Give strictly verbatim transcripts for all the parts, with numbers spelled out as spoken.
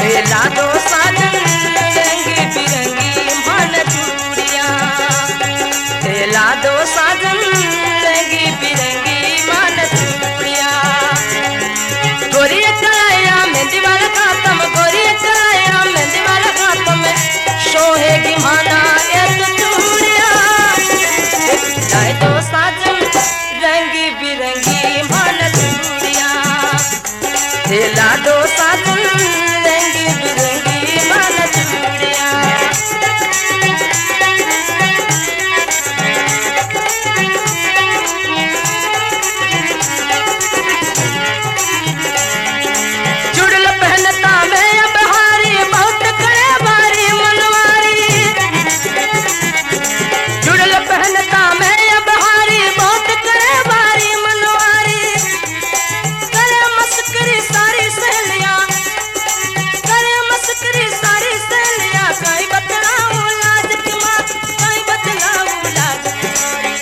ला दो साजन रंगी बिरंगी मन चूड़िया, ला दो साजन रंगी बिरंगी मन चूड़िया। गोरी कलाया मेहंदी वाला खातम, गोरी कलाया मेहंदी वाला खातम, शोहेगी माना एक चूड़िया। लाए दो साजन रंगी बिरंगी मन चूड़िया, ला दो साजन रंगी बिरंगी मन चूड़िया। चुड़ल पहनता मैं अब हारी, बहुत करे बारी मनवारी। चुड़ल पहनता मैं अब हारी, बहुत करे बारी मनवारी। करे मस्करी सारी सहेलियां, करे मस्करी सारी सहेलियां, कहीं बतलाऊं लाज की माँ, कहीं बतलाऊं लाज की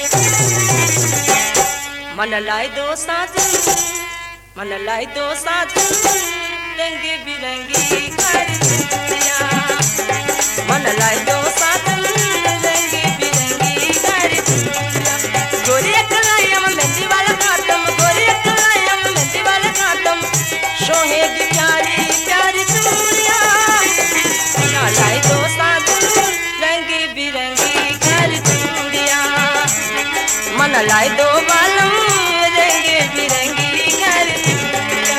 माँ। मन लाई दो साजन, मन लाई दो साजन रंगी बिरंगी कर चूड़िया, मन लाई दो साजन रंगी बिरंगी कर चूड़िया। गोरी कलायम मेहंदी वाला खातम, गोरी कलायम मेहंदी वाला खातम, शोहेगी प्यारी प्यारी चूड़िया। मन लाई दो साजन रंगी बिरंगी कर चूड़िया, मन लाई दो बालम रंगी बिरंगी कर चूड़िया।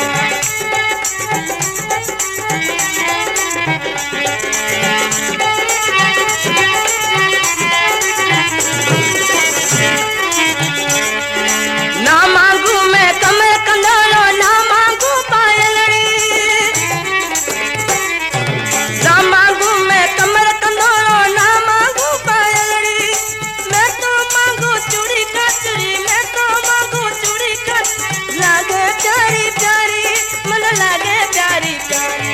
ना मांगू मैं कमर कंदोलो, ना मांगू पायलड़ी, ना मांगू मैं कमर कंदोलो, ना मांगू पायलड़ी। मैं तो मांगू चूड़ी कचरी, मैं तो मांगू चूड़ी कचरी, लागे प्यारी प्यारी मन लागे प्यारी प्यारी।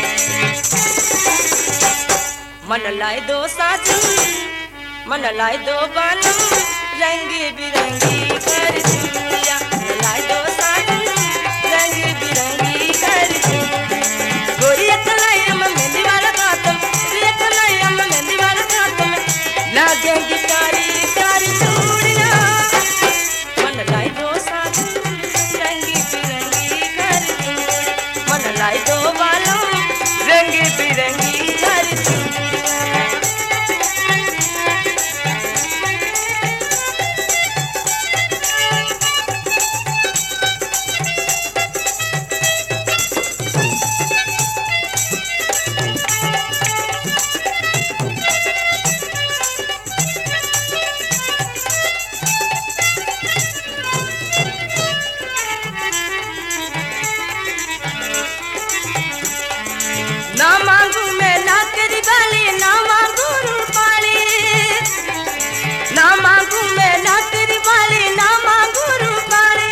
मन लाई दो साजन, मन लाई दो बालम रंगी बिरंगी कर चूड़िया, मन लाई दो साजन रंगी बिरंगी कर चूड़िया। गोरी कलायम मेहंदी वाला खातम, गोरी कलायम मेहंदी वाला खातम, लागेगी प्यारी प्यारी चूड़िया। मन लाई दो साजन रंगी बिरंगी कर चूड़िया, मन लाई दो बालम रंगी बिरंगी कर चूड़िया। ना मांगू मैं नाकरी वाली, ना मांगू रूपाली, ना मांगू मैं नाकरी वाली, ना मांगू रूपाली।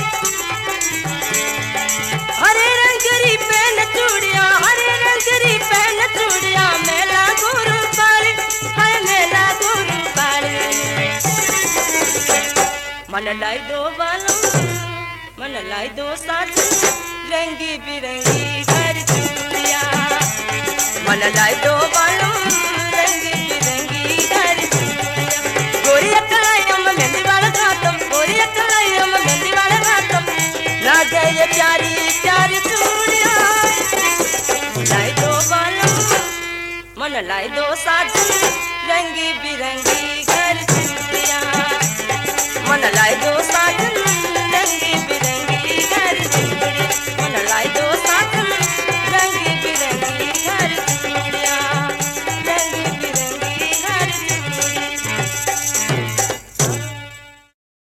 हरे रंगरी पहन चूड़िया, हरे रंगरी पहन चूड़िया, मेला गुरु पाली, हाय मेला गुरु पाली। मन लाई दो बालम, मन लाई दो साजन रंगी बिरंगी कर चूड़िया, मन लाई दो बालम रंगी बिरंगी कर चूड़िया। गोरी कलायम मेहंदी वाला खातम, गोरी कलायम मेहंदी वाला खातम, लागे ये प्यारी प्यारी चूड़िया। लाई दो बालम, मन लाई दो साजन रंगी बिरंगी कर चूड़िया, मन लाई दो साजन रंगी बिरंगी